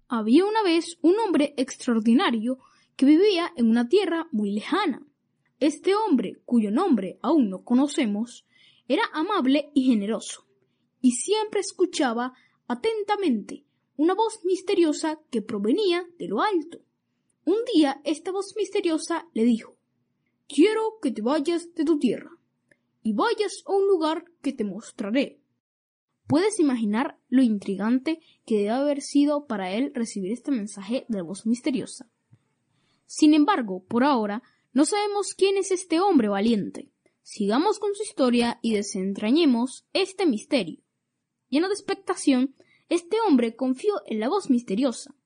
Había una vez un hombre extraordinario que vivía en una tierra muy lejana. Este hombre, cuyo nombre aún no conocemos, era amable y generoso, y siempre escuchaba atentamente una voz misteriosa que provenía de lo alto. Un día esta voz misteriosa le dijo: «Quiero que te vayas de tu tierra y vayas a un lugar que te mostraré». ¿Puedes imaginar lo intrigante que debe haber sido para él recibir este mensaje de la voz misteriosa? Sin embargo, por ahora, no sabemos quién es este hombre valiente. Sigamos con su historia y desentrañemos este misterio. Lleno de expectación, este hombre confió en la voz misteriosa